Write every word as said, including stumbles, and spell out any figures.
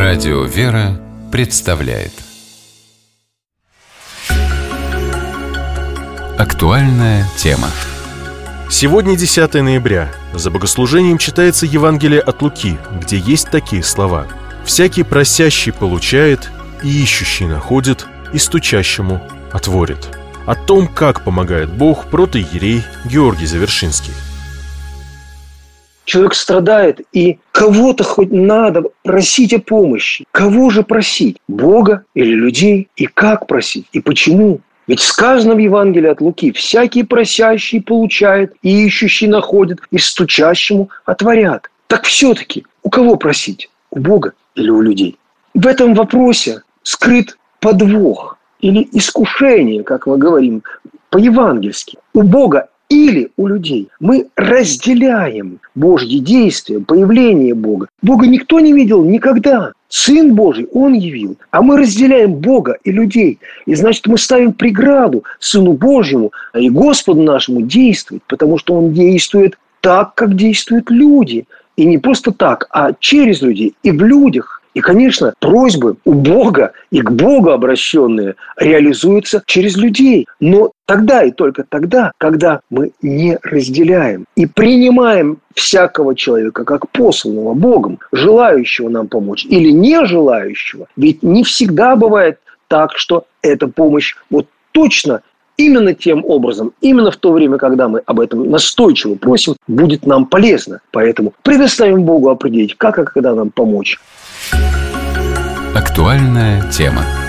Радио «Вера» представляет актуальная тема. Сегодня десятое ноября. За богослужением читается Евангелие от Луки, где есть такие слова: «Всякий просящий получает, и ищущий находит, и стучащему отворит». О том, как помогает Бог, протоиерей Георгий Завершинский. Человек страдает, и кого-то хоть надо просить о помощи. Кого же просить? Бога или людей? И как просить? И почему? Ведь сказано в Евангелии от Луки: «Всякий просящий получает, и ищущий находит, и стучащему отворят». Так все-таки у кого просить? У Бога или у людей? В этом вопросе скрыт подвох или искушение, как мы говорим по-евангельски. У Бога или у людей. Мы разделяем Божьи действия, появление Бога. Бога никто не видел никогда. Сын Божий, Он явил. А мы разделяем Бога и людей. И значит, мы ставим преграду Сыну Божьему и Господу нашему действовать, потому что Он действует так, как действуют люди. И не просто так, а через людей и в людях. И, конечно, просьбы у Бога и к Богу обращенные реализуются через людей. Но тогда и только тогда, когда мы не разделяем и принимаем всякого человека как посланного Богом, желающего нам помочь или не желающего. Ведь не всегда бывает так, что эта помощь вот точно именно тем образом, именно в то время, когда мы об этом настойчиво просим, будет нам полезно. Поэтому предоставим Богу определить, как и когда нам помочь. Актуальная тема.